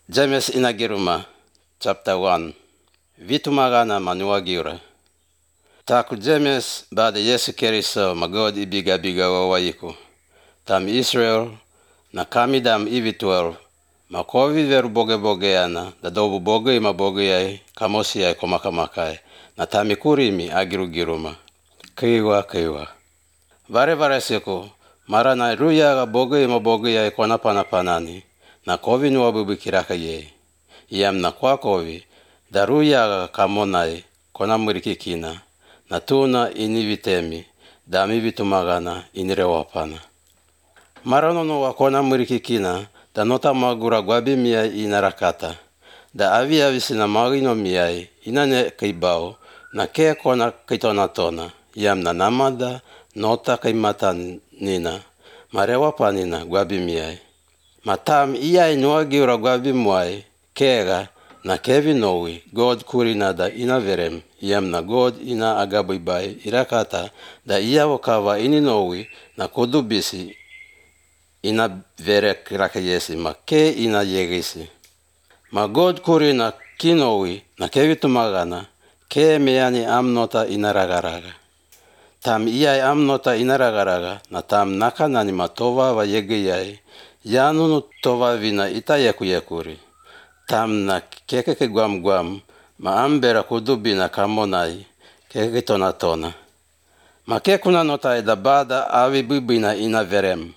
James Inagiruma, chapter 1. Vitu magana manuagiura. Taku James baada Yesu Kristo magod ibiga wawaiku. Tam Israel na kami dam ivituel makovi veru bogeana da dobu boge mabogeai kamosiai komakakai na tamikurimi agirugiruma. Kiwa. Vare siku marana ruya boge mabogeai panani. Na kovi nuwa bubikiraka ye. Iam na kwa kovi, daruya kamonai kona murikikina, na tuna inivitemi, dami vitumagana inirewapana. Maranono wa kona murikikina, da nota magura gwabi miai inarakata, da avisina magino miai inane kaibao, na ke kona kaitonatona, iam na namada nota kaimata nina, marewapanina gwabi miai. Matam iai nuagiura gwabi muai, kega na kevi nowi, God kurina da ina verem, iam na God ina agabibai irakata, da ia wakawa ini nowi, na kudubisi ina verek rakayesi, ma ke ina yegisi. Ma God kurina kinowi, na kevi tumagana, ke meani amnota ina ragaraga. Tam iai amnota ina ragaraga, na tam nakanani matova wa yegiyai, Yanunu tova vina ita yakuri. Tam na kekeke guam, ma ambera kudubina kamonai, kekeke tona. Ma kekuna notai da bada avi bubina ina verem.